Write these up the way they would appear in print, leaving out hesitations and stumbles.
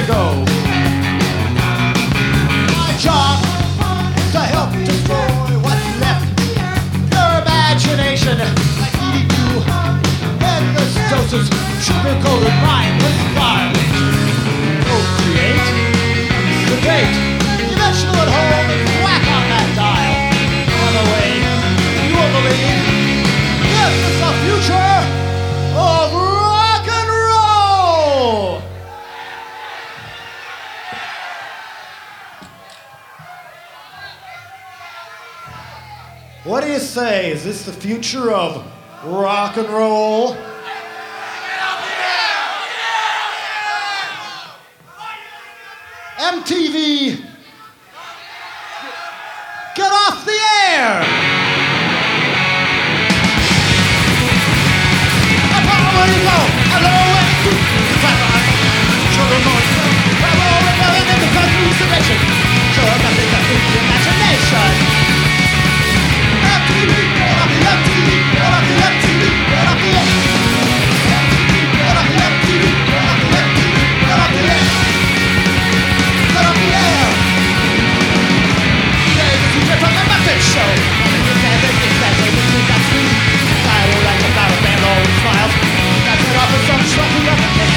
I go. My job is to help destroy what's left. Your imagination, like eating you. Endless doses, sugar-coated mindless garbage. Procreate, sedate, eventually at home and whack on that dial. On the way, you will believe this is the future of rock and roll! What do you say? Is this the future of rock and roll? MTV, get off the air! Where you go? Hello, sugar monster. We're all rebelling in the country's direction. Sure, nothing but the imagination. MTV, get off the MTV, get off the MTV, get off the air. Get off the MTV, get off the MTV, get off the air. Get off the air. Today is the secret from the Muppet Show. Exactly, that's me. I will like about a band always smiles. That's it off with some schlumpy up again.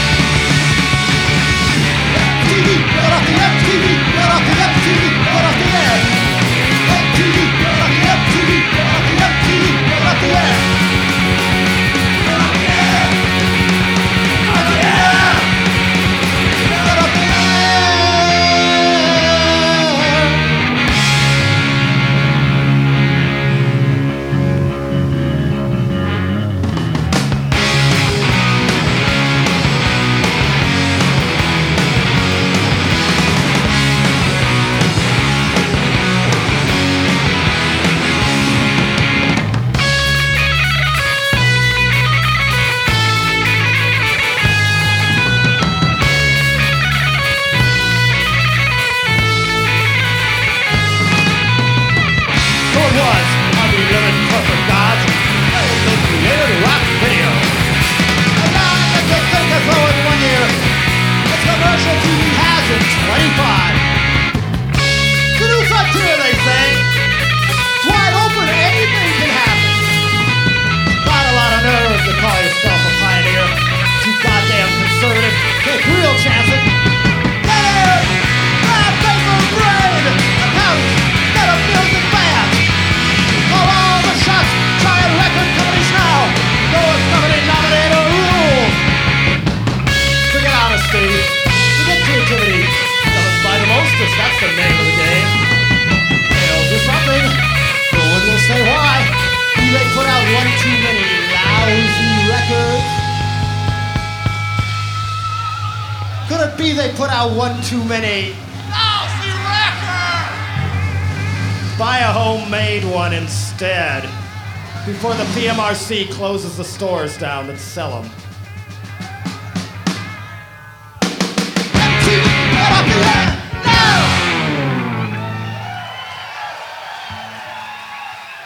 MTV, get off the MTV, get off the MTV, get off the air. MTV, get off the MTV, get off the MTV, get off the air. Get off the air. Get off the air. Get off the air. That's the name of the game. They'll do something. No one will say why. Do they put out one too many lousy records? Could it be they put out one too many lousy records? Buy a homemade one instead before the PMRC closes the stores down that sell them.